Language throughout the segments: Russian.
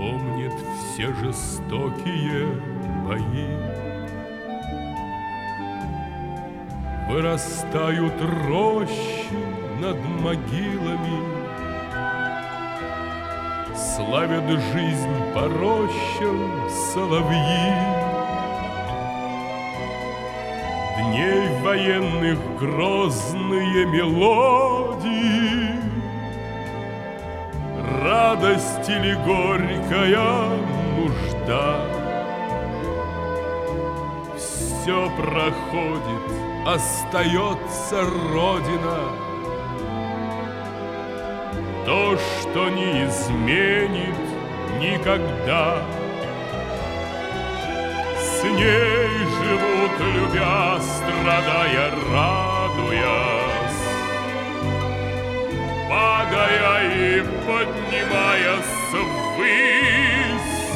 помнит все жестокие бои. Вырастают рощи над могилами, славят жизнь по рощам соловьи. Дней военных грозные мелодии, радость или горькая нужда. Все проходит, остается Родина, то, что не изменит никогда. С ней живут, любя, страдая, радуясь, падая и поднимаясь ввысь.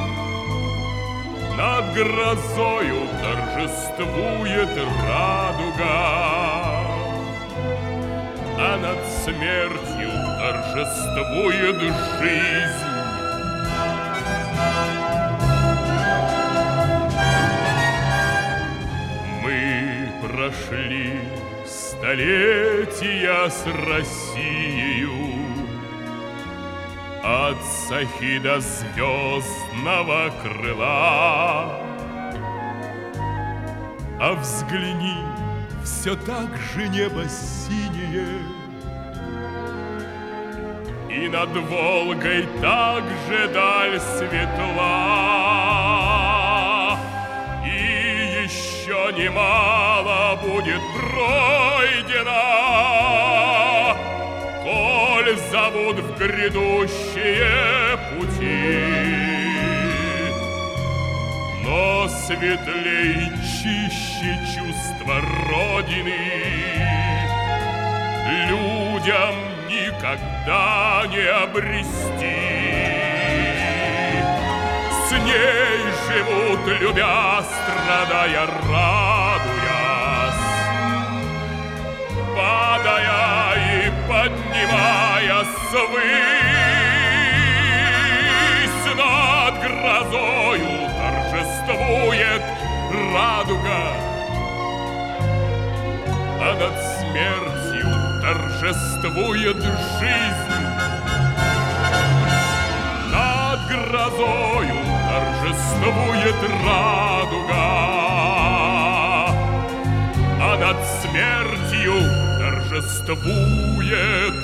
Над грозою торжествует радуга, а над смертью торжествует жизнь. Мы прошли столетия с Россией, от Сахи до звездного крыла. А взгляни, все так же небо синее, и над Волгой так же даль светла. И еще немало будет пройдено, коль зовут в грядущие пути. Но светлей, чище чувство Родины людям никогда не обрести. С ней живут, любя, страдая, радуясь, падая и поднимаясь ввысь. Над грозою торжествует радуга, а над смертью торжествует жизнь. Над грозою торжествует радуга, а над смертью торжествует